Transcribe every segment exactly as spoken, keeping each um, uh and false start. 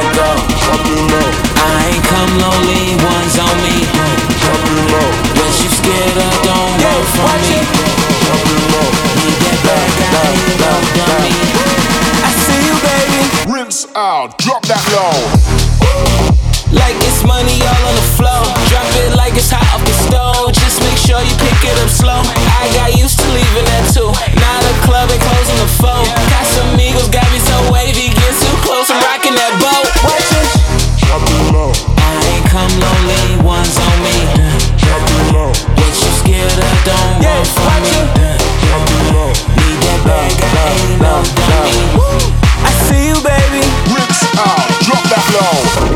it go. I ain't come lonely, one's on me. What you scared of, don't run from me. Need that bag, I ain't no dummy. I see you, baby. Rinse out, drop that low. Like it's money all on the floor. Drop it like it's hot off the stove. Just make sure you pick it up slow. I got used to leaving that too. Now the club ain't closing the fold. Casamigos got me so wavy. Get too close, I'm rocking that boat. Watch it. Drop it low. I ain't come lonely, one's on me. Drop it low. What you scared of, don't run from me. Drop it low. Need that bag, I ain't no dummy. I see you, baby. Rinse out, drop that low.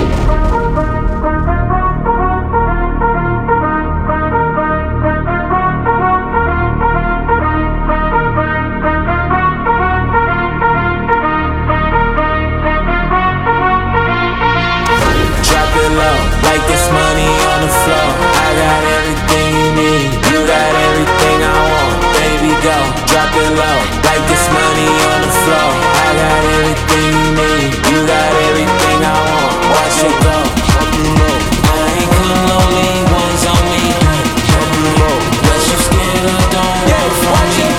Like this money on the floor. I got everything you need. You got everything I want. Baby, go, drop it low. Like this money on the floor. I got everything you need. You got everything I want. Watch it go. I ain't come lonely, one's on me. What you scared of, don't run from me.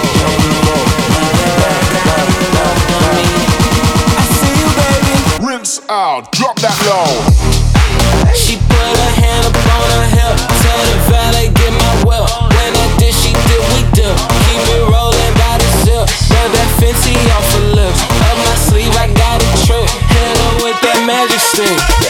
I see you, baby. Rinse out, drop that low. She put her hand up on her hip. Tell the valet get my whip. When I did, she did, we did. Keep it rolling by the zip. Rub that Fenty off her lips. Up my sleeve, I got a trick. Hit her with that magic stick.